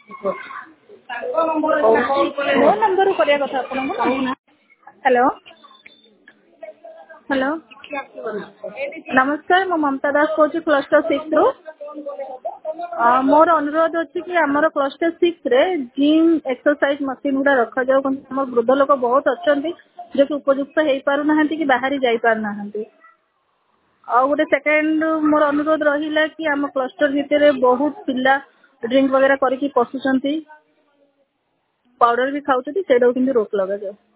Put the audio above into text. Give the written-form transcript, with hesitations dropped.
ମୋ ନମ୍ବରରୁ କରିବା କଥା ଆପଣଙ୍କୁ। ହ୍ୟାଲୋ ହ୍ୟାଲୋ ନମସ୍କାର, ମୁଁ ମମତା ଦାସ କହୁଛି କ୍ଲଷ୍ଟର 6ରୁ। ମୋର ଅନୁରୋଧ ଅଛି କି ଆମର କ୍ଲଷ୍ଟର 6ରେ ଜିମ୍ ଏକ୍ସରସାଇଜ ମସିନ୍ ଗୁଡ଼ା ରଖାଯାଉ। ଆମର ବୃଦ୍ଧ ଲୋକ ବହୁତ ଅଛନ୍ତି ଯୋଉକି ଉପଯୁକ୍ତ ହେଇପାରୁନାହାନ୍ତି କି ବାହାରି ଯାଇପାରୁନାହାନ୍ତି। ଆଉ ଗୋଟେ ସେକେଣ୍ଡ ମୋର ଅନୁରୋଧ ରହିଲା କି ଆମ କ୍ଲଷ୍ଟର ଭିତରେ ବହୁତ ପିଲା ଡ୍ରିଙ୍କ ବଗେରା କରିକି ପଶୁଛନ୍ତି, ପାଉଡର ବି ଖାଉଛନ୍ତି, ସେଇଟାକୁ କିନ୍ତୁ ରୋକ ଲଗାଯାଉ।